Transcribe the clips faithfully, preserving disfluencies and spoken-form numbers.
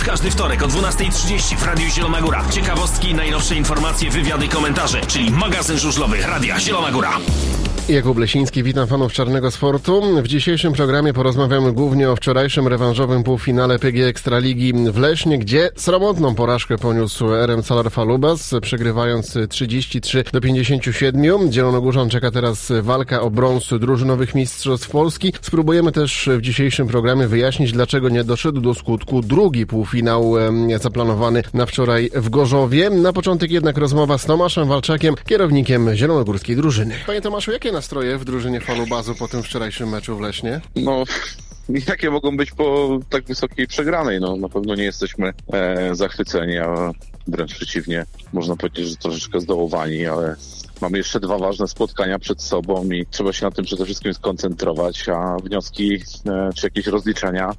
Każdy wtorek o dwunasta trzydzieści w Radiu Zielona Góra. Ciekawostki, najnowsze informacje, wywiady, komentarze, czyli magazyn żużlowy Radia Zielona Góra. Jakub Lesiński, witam fanów Czarnego Sportu. W dzisiejszym programie porozmawiamy głównie o wczorajszym rewanżowym półfinale P G Ekstraligi w Lesznie, gdzie sromotną porażkę poniósł R M Salar Falubas, przegrywając trzydzieści trzy do pięćdziesięciu siedmiu. Zielonogórzan czeka teraz walka o brąz drużynowych mistrzostw Polski. Spróbujemy też w dzisiejszym programie wyjaśnić, dlaczego nie doszedł do skutku drugi półfinał zaplanowany na wczoraj w Gorzowie. Na początek jednak rozmowa z Tomaszem Walczakiem, kierownikiem zielonogórskiej drużyny. Panie Tomaszu, jakie nastroje w drużynie Falubazu po tym wczorajszym meczu w Lesznie? No, jakie mogą być po tak wysokiej przegranej? No, na pewno nie jesteśmy e, zachwyceni, a wręcz przeciwnie, można powiedzieć, że troszeczkę zdołowani, ale mamy jeszcze dwa ważne spotkania przed sobą i trzeba się na tym przede wszystkim skoncentrować, a wnioski e, czy jakieś rozliczenia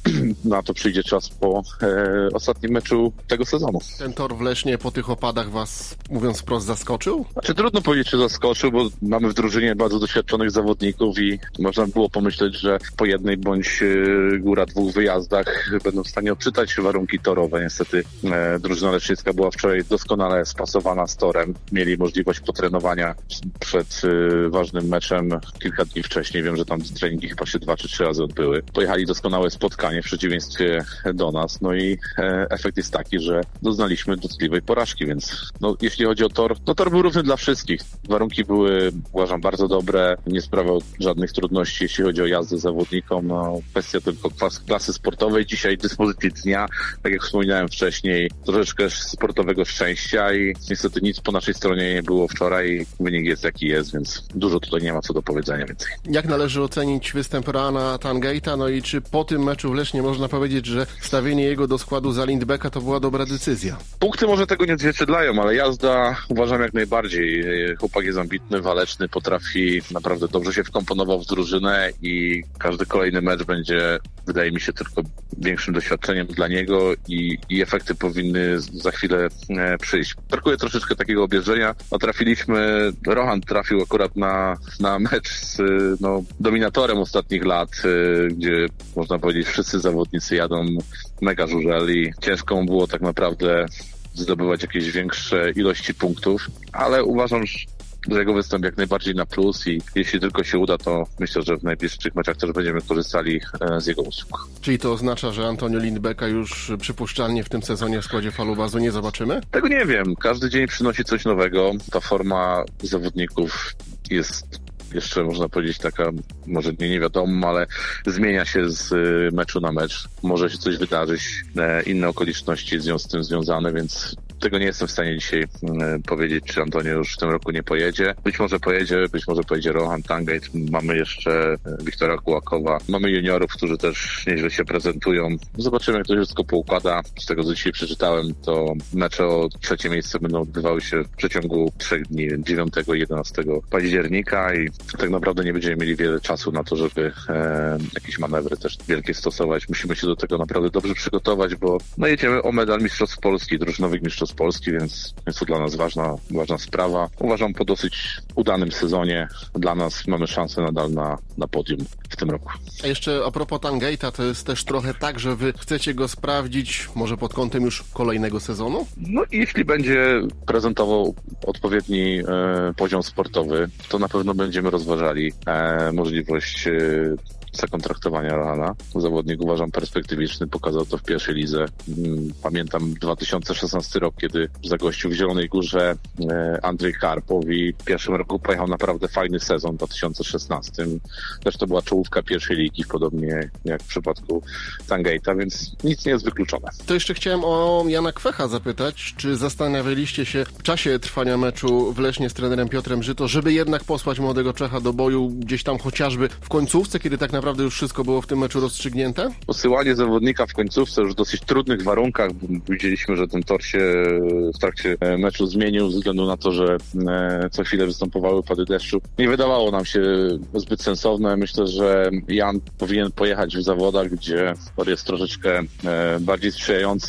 na to przyjdzie czas po e, ostatnim meczu tego sezonu. Ten tor w Lesznie po tych opadach was, mówiąc wprost, zaskoczył? Znaczy trudno powiedzieć, czy zaskoczył, bo mamy w drużynie bardzo doświadczonych zawodników i można było pomyśleć, że po jednej bądź e, góra dwóch wyjazdach będą w stanie odczytać warunki torowe. Niestety e, drużyna leszczyńska była wczoraj doskonale spasowana z torem. Mieli możliwość potrenowania przed y, ważnym meczem kilka dni wcześniej. Wiem, że tam treningi chyba się dwa czy trzy razy odbyły. Pojechali doskonałe spotkanie w przeciwieństwie do nas. No i e, efekt jest taki, że doznaliśmy dotkliwej porażki, więc no, jeśli chodzi o tor, no tor był równy dla wszystkich. Warunki były, uważam, bardzo dobre. Nie sprawiał żadnych trudności, jeśli chodzi o jazdę zawodnikom. No, kwestia tylko klas, klasy sportowej. Dzisiaj dyspozycji dnia, tak jak wspominałem wcześniej, troszeczkę sportowego szczęścia i niestety nic po naszej stronie nie było wczoraj. Wynik jest jaki jest, więc dużo tutaj nie ma co do powiedzenia więcej. Jak należy ocenić występ Rohana Tangeita? No i czy po tym meczu w Lesznie można powiedzieć, że wstawienie jego do składu za Lindbecka to była dobra decyzja? Punkty może tego nie odzwierciedlają, ale jazda uważam jak najbardziej. Chłopak jest ambitny, waleczny, potrafi, naprawdę dobrze się wkomponował w drużynę i każdy kolejny mecz będzie, wydaje mi się, tylko większym doświadczeniem dla niego i, i efekty powinny za chwilę e, przyjść. Brakuje troszeczkę takiego obierzenia. No, trafiliśmy, Rohan trafił akurat na, na mecz z no, dominatorem ostatnich lat, y, gdzie można powiedzieć wszyscy zawodnicy jadą mega żużel i ciężko mu było tak naprawdę zdobywać jakieś większe ilości punktów, ale uważam, że że jego występ jak najbardziej na plus i jeśli tylko się uda, to myślę, że w najbliższych meczach też będziemy korzystali z jego usług. Czyli to oznacza, że Antonio Lindbecka już przypuszczalnie w tym sezonie w składzie Falubazu nie zobaczymy? Tego nie wiem. Każdy dzień przynosi coś nowego. Ta forma zawodników jest jeszcze, można powiedzieć, taka, może nie, nie wiadomo, ale zmienia się z meczu na mecz. Może się coś wydarzyć, inne okoliczności z tym związane, więc tego nie jestem w stanie dzisiaj powiedzieć, czy Antonio już w tym roku nie pojedzie. Być może pojedzie, być może pojedzie Rohan Tangeit. Mamy jeszcze Wiktora Kułakowa. Mamy juniorów, którzy też nieźle się prezentują. Zobaczymy, jak to się wszystko poukłada. Z tego, co dzisiaj przeczytałem, to mecze o trzecie miejsce będą odbywały się w przeciągu trzech dni, dziewiątego i jedenastego października i tak naprawdę nie będziemy mieli wiele czasu na to, żeby e, jakieś manewry też wielkie stosować. Musimy się do tego naprawdę dobrze przygotować, bo no jedziemy o medal Mistrzostw Polski, drużynowych Mistrzostw Polski, więc jest to dla nas ważna, ważna sprawa. Uważam, po dosyć udanym sezonie dla nas mamy szansę nadal na, na podium w tym roku. A jeszcze a propos Tangeita, to jest też trochę tak, że wy chcecie go sprawdzić może pod kątem już kolejnego sezonu? No i jeśli będzie prezentował odpowiedni e, poziom sportowy, to na pewno będziemy rozważali e, możliwość e, zakontraktowania Rohana. Zawodnik uważam perspektywiczny, pokazał to w pierwszej lidze. Pamiętam dwa tysiące szesnasty rok, kiedy zagościł w Zielonej Górze Andrzej Karpow i w pierwszym roku pojechał naprawdę fajny sezon w dwa tysiące szesnastym. Też to była czołówka pierwszej ligi, podobnie jak w przypadku Tangeita, więc nic nie jest wykluczone. To jeszcze chciałem o Jana Kwecha zapytać, czy zastanawialiście się w czasie trwania meczu w Lesznie z trenerem Piotrem Żyto, żeby jednak posłać młodego Czecha do boju gdzieś tam chociażby w końcówce, kiedy tak naprawdę naprawdę już wszystko było w tym meczu rozstrzygnięte? Posyłanie zawodnika w końcówce już w dosyć trudnych warunkach. Widzieliśmy, że ten tor się w trakcie meczu zmienił ze względu na to, że co chwilę występowały opady deszczu. Nie wydawało nam się zbyt sensowne. Myślę, że Jan powinien pojechać w zawodach, gdzie tor jest troszeczkę bardziej sprzyjający.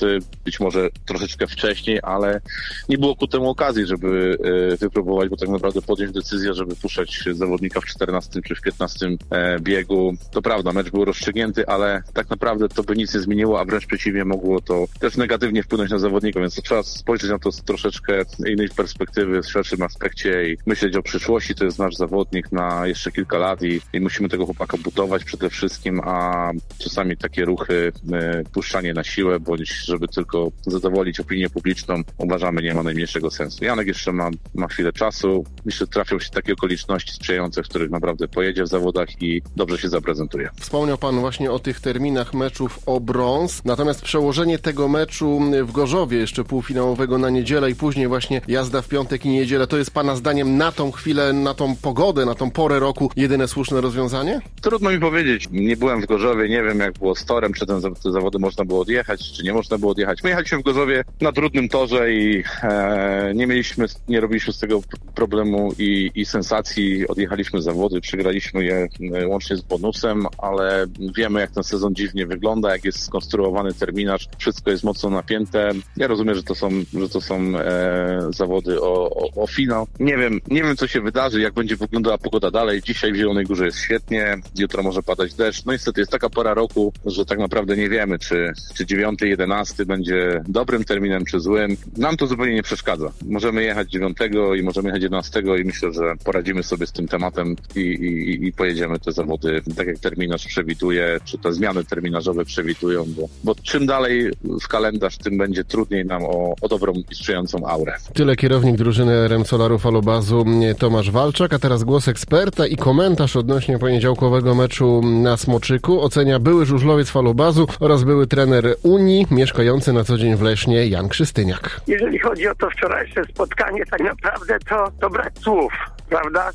być może troszeczkę wcześniej, ale nie było ku temu okazji, żeby wypróbować, bo tak naprawdę podjąć decyzję, żeby puszczać zawodnika w czternastym czy w piętnastym biegu. To prawda, mecz był rozstrzygnięty, ale tak naprawdę to by nic nie zmieniło, a wręcz przeciwnie, mogło to też negatywnie wpłynąć na zawodnika, więc to trzeba spojrzeć na to z troszeczkę innej perspektywy, w szerszym aspekcie i myśleć o przyszłości. To jest nasz zawodnik na jeszcze kilka lat i, i musimy tego chłopaka budować przede wszystkim, a czasami takie ruchy, e, puszczanie na siłę, bądź żeby tylko zadowolić opinię publiczną, uważamy, nie ma najmniejszego sensu. Janek jeszcze ma, ma chwilę czasu. Myślę, że trafią się takie okoliczności sprzyjające, w których naprawdę pojedzie w zawodach i dobrze się zaprezentuje. Wspomniał pan właśnie o tych terminach meczów o brąz, natomiast przełożenie tego meczu w Gorzowie, jeszcze półfinałowego na niedzielę i później właśnie jazda w piątek i niedzielę, to jest pana zdaniem na tą chwilę, na tą pogodę, na tą porę roku jedyne słuszne rozwiązanie? Trudno mi powiedzieć. Nie byłem w Gorzowie, nie wiem jak było z torem, czy ten, te zawody można było odjechać, czy nie można było odjechać. My jechaliśmy w Gorzowie na trudnym torze i e, nie mieliśmy, nie robiliśmy z tego problemu i, i sensacji. Odjechaliśmy zawody, przegraliśmy je e, łącznie z bonusem, ale wiemy jak ten sezon dziwnie wygląda, jak jest skonstruowany terminarz, wszystko jest mocno napięte. Ja rozumiem, że to są, że to są e, zawody o, o, o finał. Nie wiem, nie wiem co się wydarzy, jak będzie wyglądała pogoda dalej. Dzisiaj w Zielonej Górze jest świetnie, jutro może padać deszcz. No niestety jest taka pora roku, że tak naprawdę nie wiemy, czy, czy dziewiąty, jedenasty będzie dobrym terminem, czy złym. Nam to zupełnie nie przeszkadza. Możemy jechać dziewiątego i możemy jechać jedenastego i myślę, że poradzimy sobie z tym tematem i, i, i pojedziemy te zawody tak jak terminarz przewiduje, czy te zmiany terminarzowe przewidują, bo, bo czym dalej w kalendarz, tym będzie trudniej nam o, o dobrą i sprzyjającą aurę. Tyle kierownik drużyny R M Solaru Falubazu Tomasz Walczak, a teraz głos eksperta i komentarz odnośnie poniedziałkowego meczu na Smoczyku. Ocenia były żużlowiec Falubazu oraz były trener Unii, mieszkający na co dzień w Lesznie, Jan Krzystyniak. Jeżeli chodzi o to wczorajsze spotkanie, tak naprawdę to, to brak słów, prawda?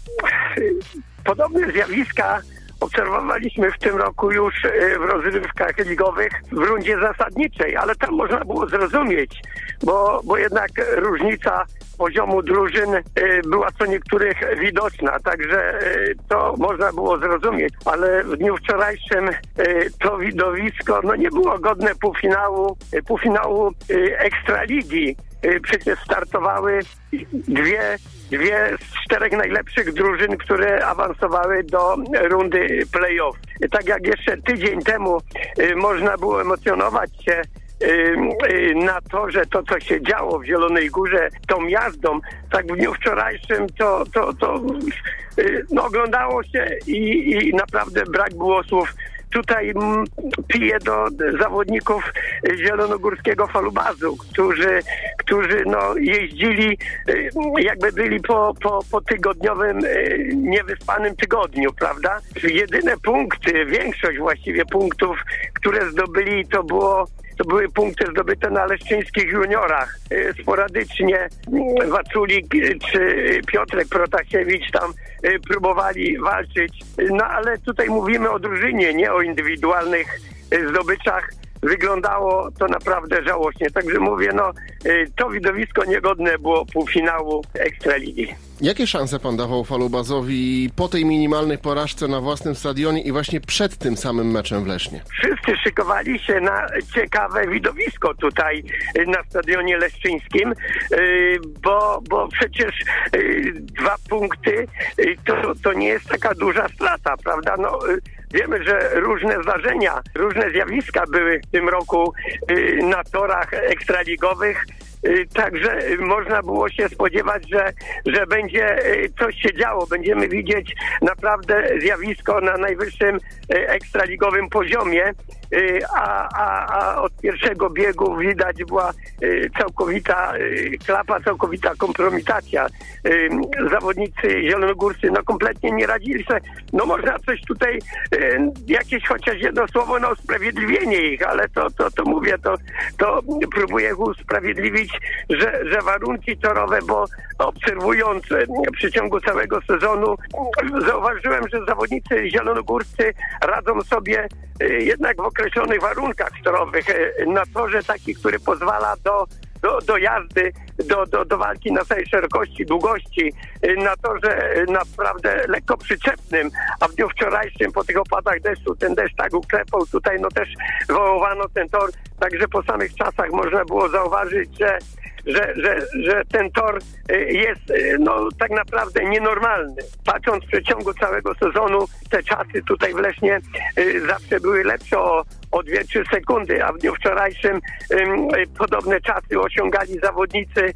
Podobne zjawiska obserwowaliśmy w tym roku już w rozrywkach ligowych w rundzie zasadniczej, ale tam można było zrozumieć, bo, bo jednak różnica poziomu drużyn była co niektórych widoczna, także to można było zrozumieć, ale w dniu wczorajszym to widowisko no nie było godne półfinału, półfinału Ekstraligi. Przecież startowały dwie, dwie z czterech najlepszych drużyn, które awansowały do rundy play-off. Tak jak jeszcze tydzień temu można było emocjonować się na to, że to, co się działo w Zielonej Górze tą jazdą, tak w dniu wczorajszym to, to, to no, oglądało się i, i naprawdę brak było słów. Tutaj piję do zawodników zielonogórskiego Falubazu, którzy, którzy no, jeździli jakby byli po, po, po tygodniowym, niewyspanym tygodniu, prawda? Jedyne punkty, większość właściwie punktów, które zdobyli, to było To były punkty zdobyte na leszczyńskich juniorach. Sporadycznie Waculik czy Piotrek Protasiewicz tam próbowali walczyć. No ale tutaj mówimy o drużynie, nie o indywidualnych zdobyczach. Wyglądało to naprawdę żałośnie. Także mówię, no to widowisko niegodne było półfinału Ekstraligi. Jakie szanse pan dawał Falubazowi po tej minimalnej porażce na własnym stadionie i właśnie przed tym samym meczem w Lesznie? Wszyscy szykowali się na ciekawe widowisko tutaj na stadionie leszczyńskim, bo, bo przecież dwa punkty to, to nie jest taka duża strata, prawda? No, wiemy, że różne zdarzenia, różne zjawiska były w tym roku na torach ekstraligowych. Także można było się spodziewać, że, że będzie coś się działo. Będziemy widzieć naprawdę zjawisko na najwyższym ekstraligowym poziomie, a, a, a od pierwszego biegu widać była całkowita klapa, całkowita kompromitacja. Zawodnicy zielonogórscy no kompletnie nie radzili sobie. No można coś tutaj, jakieś chociaż jedno słowo na usprawiedliwienie ich, ale to, to, to mówię, to, to próbuję usprawiedliwić, że, że warunki torowe, bo obserwując w przeciągu całego sezonu zauważyłem, że zawodnicy zielonogórscy radzą sobie jednak w określonych warunkach torowych na torze taki, który pozwala do Do, do jazdy, do, do, do walki na całej szerokości, długości, na torze naprawdę lekko przyczepnym, a w dniu wczorajszym po tych opadach deszczu ten deszcz tak uklepał, tutaj no też wywołano ten tor także po samych czasach można było zauważyć, że Że, że, że ten tor jest no tak naprawdę nienormalny. Patrząc w przeciągu całego sezonu, te czasy tutaj w Lesznie zawsze były lepsze o, o dwie trzy sekundy, a w dniu wczorajszym podobne czasy osiągali zawodnicy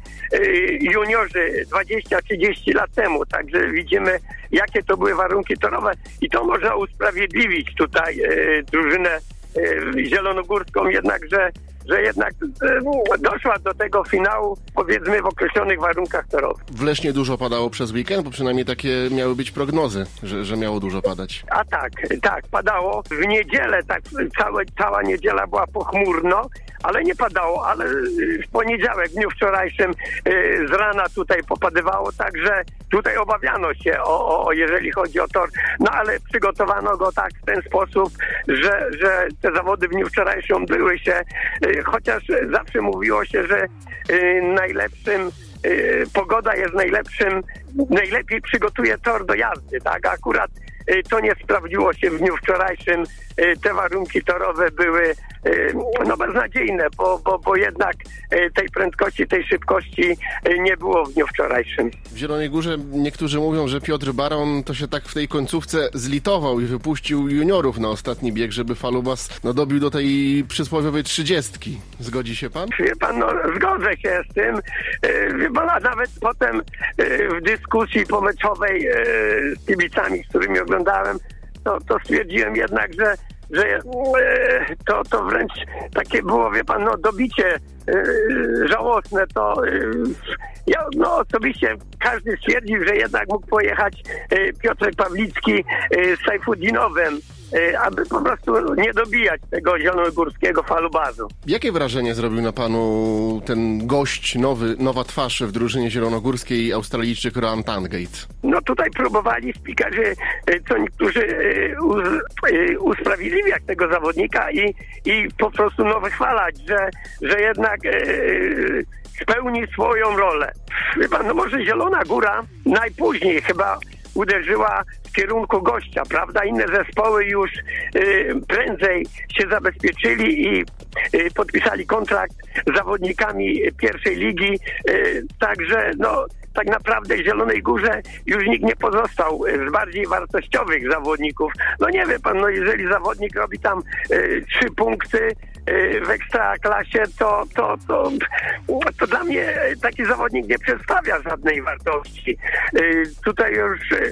juniorzy dwadzieścia trzydzieści lat temu. Także widzimy, jakie to były warunki torowe i to można usprawiedliwić tutaj drużynę zielonogórską, jednakże że jednak e, doszła do tego finału, powiedzmy, w określonych warunkach torowych. W Lesznie dużo padało przez weekend, bo przynajmniej takie miały być prognozy, że, że miało dużo padać. A tak, tak, padało. W niedzielę, tak, całe, cała niedziela była pochmurno, ale nie padało, ale w poniedziałek, w dniu wczorajszym e, z rana tutaj popadywało, także tutaj obawiano się, o, o, jeżeli chodzi o tor, no ale przygotowano go tak w ten sposób, że, że te zawody w dniu wczorajszym odbyły się, e, chociaż zawsze mówiło się, że e, najlepszym e, pogoda jest najlepszym, najlepiej przygotuje tor do jazdy, tak, akurat e, to nie sprawdziło się w dniu wczorajszym, e, te warunki torowe były no beznadziejne, bo, bo, bo jednak tej prędkości, tej szybkości nie było w dniu wczorajszym. W Zielonej Górze niektórzy mówią, że Piotr Baron to się tak w tej końcówce zlitował i wypuścił juniorów na ostatni bieg, żeby Falubas no, dobił do tej przysłowiowej trzydziestki. Zgodzi się pan? Wie pan, no zgodzę się z tym. Wie pan, a nawet potem w dyskusji pomeczowej z kibicami, z którymi oglądałem, to, to stwierdziłem jednak, że że to, to wręcz takie było, wie pan, no dobicie yy, żałosne, to yy, ja no osobiście każdy stwierdził, że jednak mógł pojechać yy, Piotr Pawlicki yy, z Sajfudinowem, yy, aby po prostu nie dobijać tego zielonogórskiego falubazu. Jakie wrażenie zrobił na panu ten gość, nowy, nowa twarz w drużynie zielonogórskiej, Australijczyk Rohan Tangate? No tutaj próbowali spikarze, co niektórzy usprawiedliwiać tego zawodnika i, i po prostu no wychwalać, że, że jednak spełni swoją rolę. Chyba, no może Zielona Góra najpóźniej chyba uderzyła w kierunku gościa, prawda? Inne zespoły już y, prędzej się zabezpieczyli i y, podpisali kontrakt z zawodnikami pierwszej ligi, y, także no tak naprawdę w Zielonej Górze już nikt nie pozostał z bardziej wartościowych zawodników. No nie wie pan, no jeżeli zawodnik robi tam y, trzy punkty y, w ekstraklasie, to, to, to, to dla mnie taki zawodnik nie przedstawia żadnej wartości. Y, tutaj już y,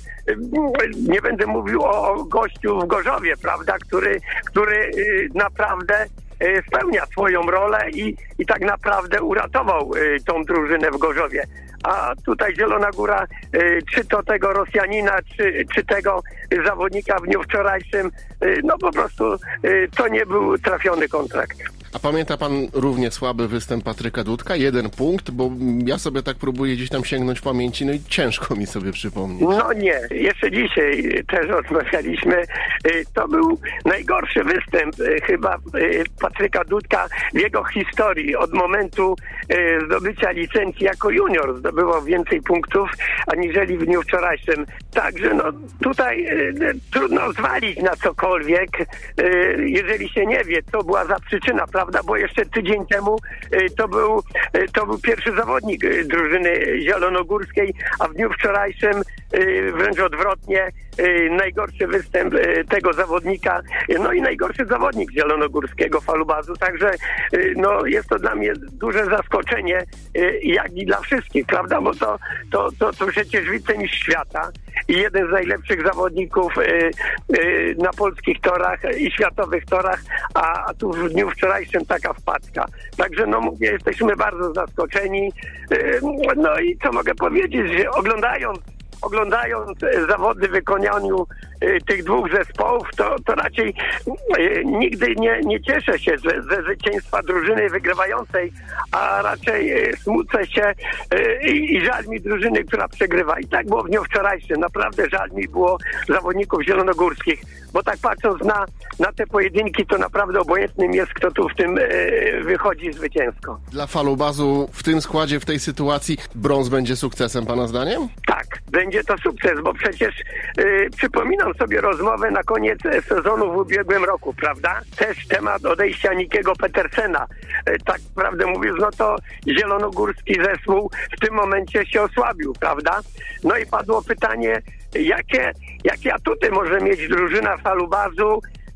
nie będę mówił o, o gościu w Gorzowie, prawda, który, który y, naprawdę spełnia swoją rolę i, i tak naprawdę uratował y, tą drużynę w Gorzowie. A tutaj Zielona Góra, y, czy to tego Rosjanina, czy, czy tego zawodnika w dniu wczorajszym, y, no po prostu y, to nie był trafiony kontrakt. A pamięta pan równie słaby występ Patryka Dudka? Jeden punkt, bo ja sobie tak próbuję gdzieś tam sięgnąć w pamięci, no i ciężko mi sobie przypomnieć. No nie, jeszcze dzisiaj też rozmawialiśmy. To był najgorszy występ chyba Patryka Dudka w jego historii. Od momentu zdobycia licencji jako junior zdobywał więcej punktów aniżeli w dniu wczorajszym. Także no tutaj trudno zwalić na cokolwiek, jeżeli się nie wie, co była za przyczyna, prawda, bo jeszcze tydzień temu to był, to był pierwszy zawodnik drużyny zielonogórskiej, a w dniu wczorajszym wręcz odwrotnie, najgorszy występ tego zawodnika, no i najgorszy zawodnik zielonogórskiego falubazu, także no jest to dla mnie duże zaskoczenie, jak i dla wszystkich, prawda, bo to, to, to, to przecież wicemistrz świata i jeden z najlepszych zawodników na polskich torach i światowych torach, a tu w dniu wczorajszym taka wpadka. Także no mówię, jesteśmy bardzo zaskoczeni. No i co mogę powiedzieć, że oglądając Oglądając zawody w wykonaniu tych dwóch zespołów, to, to raczej nigdy nie, nie cieszę się ze, ze zwycięstwa drużyny wygrywającej, a raczej smucę się i, i żal mi drużyny, która przegrywa. I tak było w dniu wczorajszym. Naprawdę żal mi było zawodników zielonogórskich, bo tak patrząc na, na te pojedynki, to naprawdę obojętnym jest, kto tu w tym wychodzi zwycięsko. Dla falubazu w tym składzie, w tej sytuacji brąz będzie sukcesem, pana zdaniem? Tak, będzie to sukces, bo przecież y, przypominam sobie rozmowę na koniec sezonu w ubiegłym roku, prawda? Też temat odejścia Nikiego Petersena. Y, tak prawdę mówiąc, no to zielonogórski zespół w tym momencie się osłabił, prawda? No i padło pytanie, jakie, jakie atuty może mieć drużyna Falubazu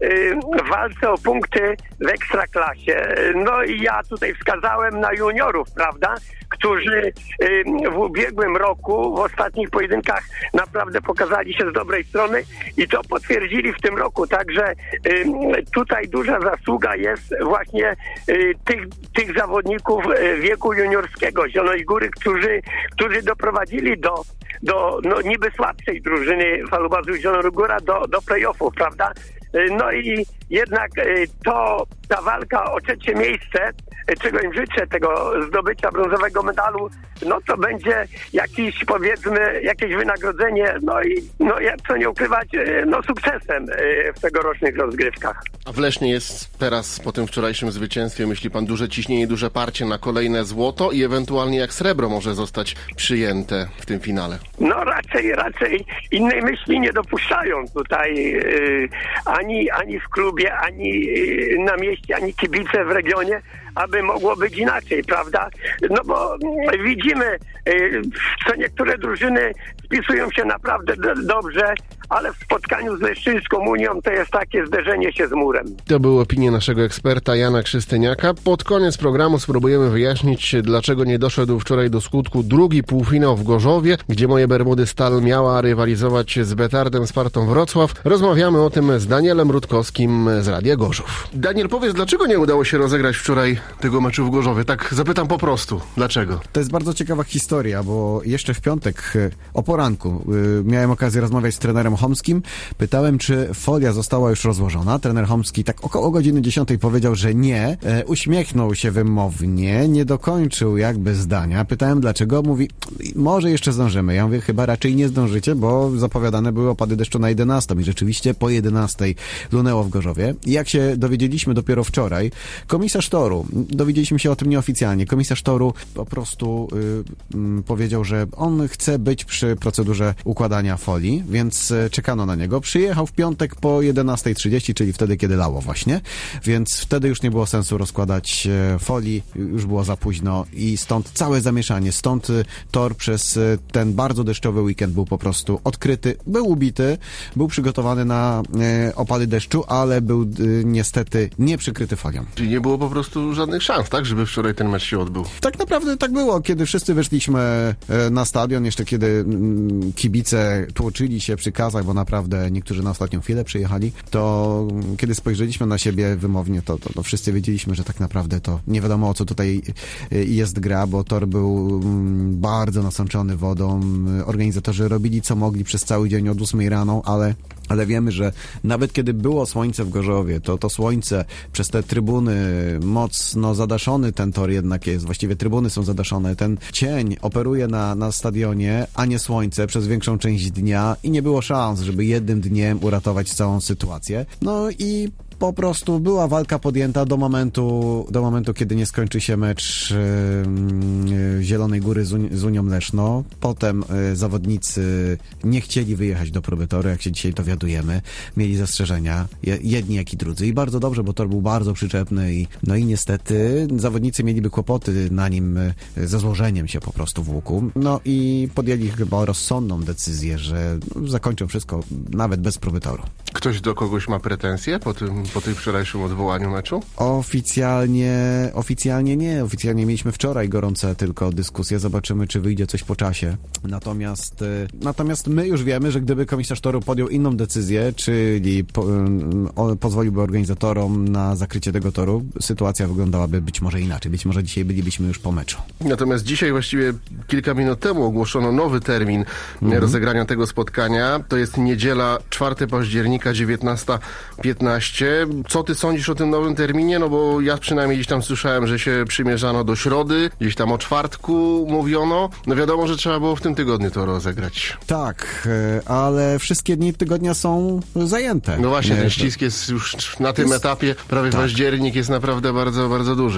w walce o punkty w Ekstraklasie. No i ja tutaj wskazałem na juniorów, prawda, którzy w ubiegłym roku w ostatnich pojedynkach naprawdę pokazali się z dobrej strony i to potwierdzili w tym roku, także tutaj duża zasługa jest właśnie tych, tych zawodników wieku juniorskiego Zielonej Góry, którzy, którzy doprowadzili do do no, niby słabszej drużyny Falubazu Zielona Góra do, do play-offów, prawda? No i jednak to ta walka o trzecie miejsce, czego im życzę, tego zdobycia brązowego medalu, no to będzie jakiś, powiedzmy, jakieś wynagrodzenie, no i no jak co nie ukrywać, no sukcesem w tegorocznych rozgrywkach. A w Lesznie jest teraz po tym wczorajszym zwycięstwie, myśli pan, duże ciśnienie, duże parcie na kolejne złoto i ewentualnie jak srebro może zostać przyjęte w tym finale? No raczej, raczej innej myśli nie dopuszczają tutaj yy, ani, ani w klubie, ani yy, na mieście, ani kibice w regionie, aby mogło być inaczej, prawda? No bo widzimy, co niektóre drużyny spisują się naprawdę do, dobrze, ale w spotkaniu z Leszczyńską Unią to jest takie zderzenie się z murem. To były opinie naszego eksperta Jana Krzystyniaka. Pod koniec programu spróbujemy wyjaśnić, dlaczego nie doszedł wczoraj do skutku drugi półfinał w Gorzowie, gdzie moje Bermudy Stal miała rywalizować z Betardem Spartą Wrocław. Rozmawiamy o tym z Danielem Rutkowskim z Radia Gorzów. Daniel, powiedz, dlaczego nie udało się rozegrać wczoraj tego meczu w Gorzowie? Tak zapytam po prostu. Dlaczego? To jest bardzo ciekawa historia, bo jeszcze w piątek o poranku miałem okazję rozmawiać z trenerem Chomskim. Pytałem, czy folia została już rozłożona. Trener Chomski tak około godziny dziesiątej powiedział, że nie. E, uśmiechnął się wymownie, nie dokończył jakby zdania. Pytałem, dlaczego. Mówi, może jeszcze zdążymy. Ja mówię, chyba raczej nie zdążycie, bo zapowiadane były opady deszczu na jedenastą i rzeczywiście po jedenastej lunęło w Gorzowie. I jak się dowiedzieliśmy dopiero wczoraj, komisarz toru, dowiedzieliśmy się o tym nieoficjalnie, komisarz toru po prostu y, y, powiedział, że on chce być przy procedurze układania folii, więc y, czekano na niego. Przyjechał w piątek po jedenastej trzydzieści, czyli wtedy, kiedy lało właśnie, więc wtedy już nie było sensu rozkładać y, folii, już było za późno i stąd całe zamieszanie, stąd y, tor przez y, ten bardzo deszczowy weekend był po prostu odkryty, był ubity, był przygotowany na y, opady deszczu, ale był y, niestety nie przykryty folią. Czyli nie było po prostu żadnych szans, tak, żeby wczoraj ten mecz się odbył? Tak naprawdę tak było, kiedy wszyscy weszliśmy na stadion, jeszcze kiedy kibice tłoczyli się przy kazach, bo naprawdę niektórzy na ostatnią chwilę przyjechali, to kiedy spojrzeliśmy na siebie wymownie, to, to, to wszyscy wiedzieliśmy, że tak naprawdę to nie wiadomo, o co tutaj jest gra, bo tor był bardzo nasączony wodą. Organizatorzy robili co mogli przez cały dzień od ósmej rano, ale ale wiemy, że nawet kiedy było słońce w Gorzowie, to to słońce przez te trybuny mocno zadaszony ten tor jednak jest, właściwie trybuny są zadaszone, ten cień operuje na, na stadionie, a nie słońce przez większą część dnia i nie było szans, żeby jednym dniem uratować całą sytuację. No i po prostu była walka podjęta do momentu, do momentu, kiedy nie skończy się mecz yy, Zielonej Góry z, Uni- z Unią Leszno. Potem yy, zawodnicy nie chcieli wyjechać do próby toru, jak się dzisiaj dowiadujemy. Mieli zastrzeżenia, je, jedni jak i drudzy. I bardzo dobrze, bo tor był bardzo przyczepny i no i niestety zawodnicy mieliby kłopoty na nim yy, ze złożeniem się po prostu w łuku. No i podjęli chyba rozsądną decyzję, że no, zakończą wszystko nawet bez próby toru. Ktoś do kogoś ma pretensje po tym, po tym wczorajszym odwołaniu meczu? Oficjalnie, oficjalnie nie. Oficjalnie mieliśmy wczoraj gorące tylko dyskusje. Zobaczymy, czy wyjdzie coś po czasie. Natomiast, natomiast my już wiemy, że gdyby komisarz toru podjął inną decyzję, czyli po, o, pozwoliłby organizatorom na zakrycie tego toru, sytuacja wyglądałaby być może inaczej. Być może dzisiaj bylibyśmy już po meczu. Natomiast dzisiaj właściwie kilka minut temu ogłoszono nowy termin mhm. rozegrania tego spotkania. To jest niedziela czwartego października, dziewiętnasta piętnaście. Co ty sądzisz o tym nowym terminie? No bo ja przynajmniej gdzieś tam słyszałem, że się przymierzano do środy, gdzieś tam o czwartku mówiono. No wiadomo, że trzeba było w tym tygodniu to rozegrać. Tak, ale wszystkie dni tygodnia są zajęte. No właśnie, ten ścisk jest już na tym jest... etapie, prawie tak. Październik jest naprawdę bardzo, bardzo duży.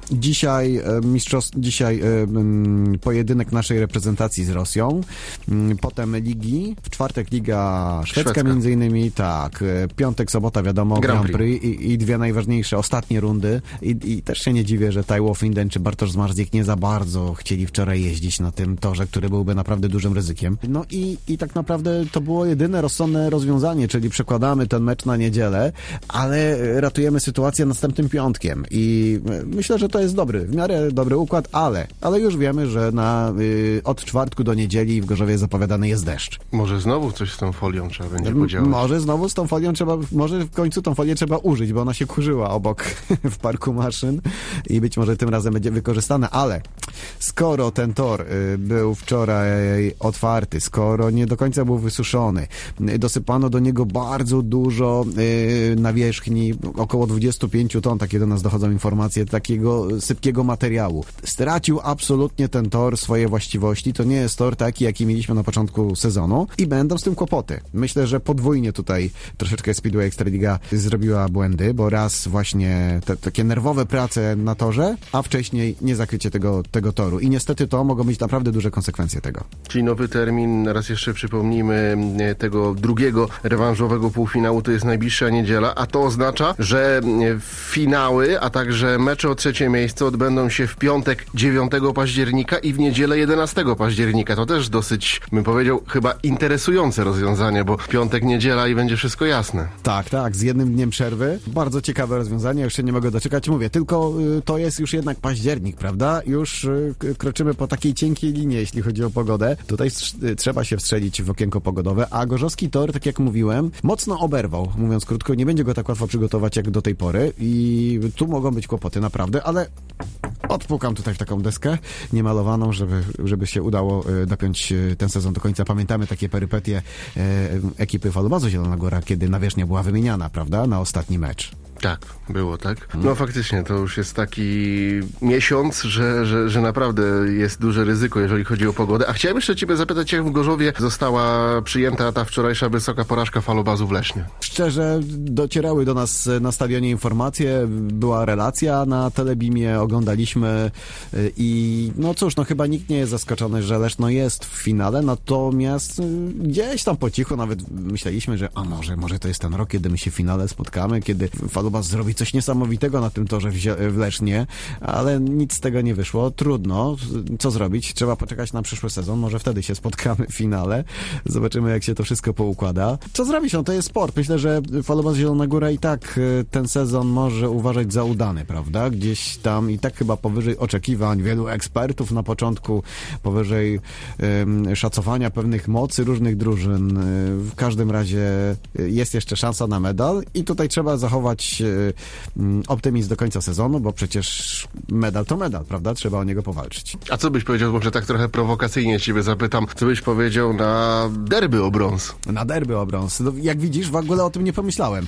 Dzisiaj mistrzostw, dzisiaj pojedynek naszej reprezentacji z Rosją, potem ligi, w czwartek liga szwedzka, szwedzka. między innymi, tak, piątek, sobota wiadomo, Grand, Grand Prix i, i dwie najważniejsze ostatnie rundy I, i też się nie dziwię, że Taiwo Finden czy Bartosz Zmarzlik nie za bardzo chcieli wczoraj jeździć na tym torze, który byłby naprawdę dużym ryzykiem. No i, i tak naprawdę to było jedyne rozsądne rozwiązanie, czyli przekładamy ten mecz na niedzielę, ale ratujemy sytuację następnym piątkiem i myślę, że to jest dobry, w miarę dobry układ, ale, ale już wiemy, że na, y, od czwartku do niedzieli w Gorzowie zapowiadany jest deszcz. Może znowu coś z tą folią trzeba będzie podziałać. Może znowu z tą folią trzeba, może w końcu tą folię trzeba użyć, bo ona się kurzyła obok w parku maszyn i być może tym razem będzie wykorzystana, ale skoro ten tor y, był wczoraj otwarty, skoro nie do końca był wysuszony, y, dosypano do niego bardzo dużo y, nawierzchni, około dwadzieścia pięć ton, takie do nas dochodzą informacje, takiego sypkiego materiału. Stracił absolutnie ten tor swoje właściwości. To nie jest tor taki, jaki mieliśmy na początku sezonu i będą z tym kłopoty. Myślę, że podwójnie tutaj troszeczkę Speedway Ekstraliga zrobiła błędy, bo raz właśnie te, takie nerwowe prace na torze, a wcześniej nie zakrycie tego, tego toru. I niestety to mogą być naprawdę duże konsekwencje tego. Czyli nowy termin, raz jeszcze przypomnijmy, tego drugiego rewanżowego półfinału to jest najbliższa niedziela, a to oznacza, że finały, a także mecze o trzecie miejsce odbędą się w piątek dziewiątego października i w niedzielę jedenastego października. To też dosyć, bym powiedział, chyba interesujące rozwiązanie, bo piątek, niedziela i będzie wszystko jasne. Tak, tak, z jednym dniem przerwy. Bardzo ciekawe rozwiązanie, już się nie mogę doczekać. Mówię, tylko y, to jest już jednak październik, prawda? Już y, kroczymy po takiej cienkiej linii, jeśli chodzi o pogodę. Tutaj y, trzeba się wstrzelić w okienko pogodowe, a Gorzowski tor, tak jak mówiłem, mocno oberwał, mówiąc krótko, nie będzie go tak łatwo przygotować jak do tej pory i tu mogą być kłopoty naprawdę, ale odpukam tutaj w taką deskę niemalowaną, żeby, żeby się udało dopiąć ten sezon do końca. Pamiętamy takie perypetie e, ekipy Falubazu Zielona Góra, kiedy nawierzchnia była wymieniana, prawda, na ostatni mecz. Tak, było tak. No faktycznie, to już jest taki miesiąc, że, że, że naprawdę jest duże ryzyko, jeżeli chodzi o pogodę. A chciałem jeszcze ciebie zapytać, jak w Gorzowie została przyjęta ta wczorajsza wysoka porażka Falubazu w Lesznie? Szczerze, docierały do nas na stadionie informacje, była relacja na Telebimie, oglądaliśmy i no cóż, no chyba nikt nie jest zaskoczony, że Leszno jest w finale, natomiast gdzieś tam po cichu nawet myśleliśmy, że a może, może to jest ten rok, kiedy my się w finale spotkamy, kiedy Falubaz zrobi coś niesamowitego na tym torze w, w Lesznie, ale nic z tego nie wyszło. Trudno. Co zrobić? Trzeba poczekać na przyszły sezon. Może wtedy się spotkamy w finale. Zobaczymy, jak się to wszystko poukłada. Co zrobić? No to jest sport. Myślę, że Falubaz Zielona Góra i tak ten sezon może uważać za udany, prawda? Gdzieś tam i tak chyba powyżej oczekiwań wielu ekspertów na początku, powyżej um, szacowania pewnych mocy różnych drużyn. W każdym razie jest jeszcze szansa na medal i tutaj trzeba zachować optymizm do końca sezonu, bo przecież medal to medal, prawda? Trzeba o niego powalczyć. A co byś powiedział, może tak trochę prowokacyjnie ciebie zapytam, co byś powiedział na derby o brąz? Na derby o brąz. No, jak widzisz, w ogóle o tym nie pomyślałem.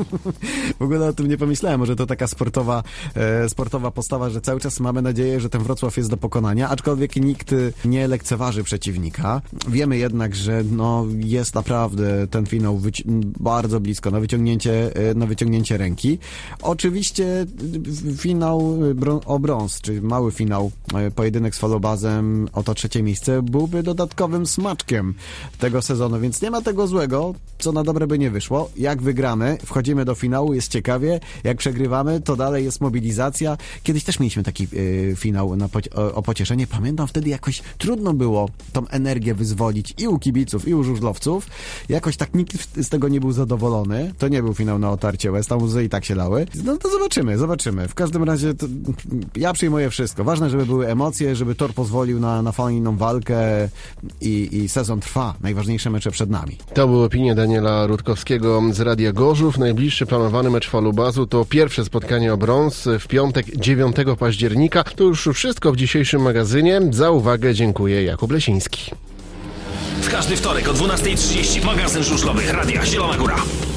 w ogóle o tym nie pomyślałem. Może to taka sportowa, e, sportowa postawa, że cały czas mamy nadzieję, że ten Wrocław jest do pokonania, aczkolwiek nikt nie lekceważy przeciwnika. Wiemy jednak, że no, jest naprawdę ten finał wyci- bardzo blisko na wyciągnięcie, na wyciągnięcie ręki. Oczywiście finał o brąz, czyli mały finał, pojedynek z Falubazem o to trzecie miejsce byłby dodatkowym smaczkiem tego sezonu, więc nie ma tego złego, co na dobre by nie wyszło. Jak wygramy, wchodzimy do finału, jest ciekawie, jak przegrywamy, to dalej jest mobilizacja. Kiedyś też mieliśmy taki y, finał na po- o, o pocieszenie. Pamiętam, wtedy jakoś trudno było tą energię wyzwolić i u kibiców, i u żużlowców. Jakoś tak nikt z tego nie był zadowolony. To nie był finał na otarcie łez, tam łzy i tak się lały. No to zobaczymy, zobaczymy. W każdym razie to, ja przyjmuję wszystko. Ważne, żeby były emocje, żeby tor pozwolił na, na fajną walkę i, i sezon trwa. Najważniejsze mecze przed nami. To były opinie Daniela Rutkowskiego z Radia Gorzów. Najbliższy planowany mecz Falubazu to pierwsze spotkanie o brąz w piątek dziewiątego października. To już wszystko w dzisiejszym magazynie. Za uwagę dziękuję, Jakub Lesiński. W każdy wtorek o dwunasta trzydzieści magazyn żużlowy Radia Zielona Góra.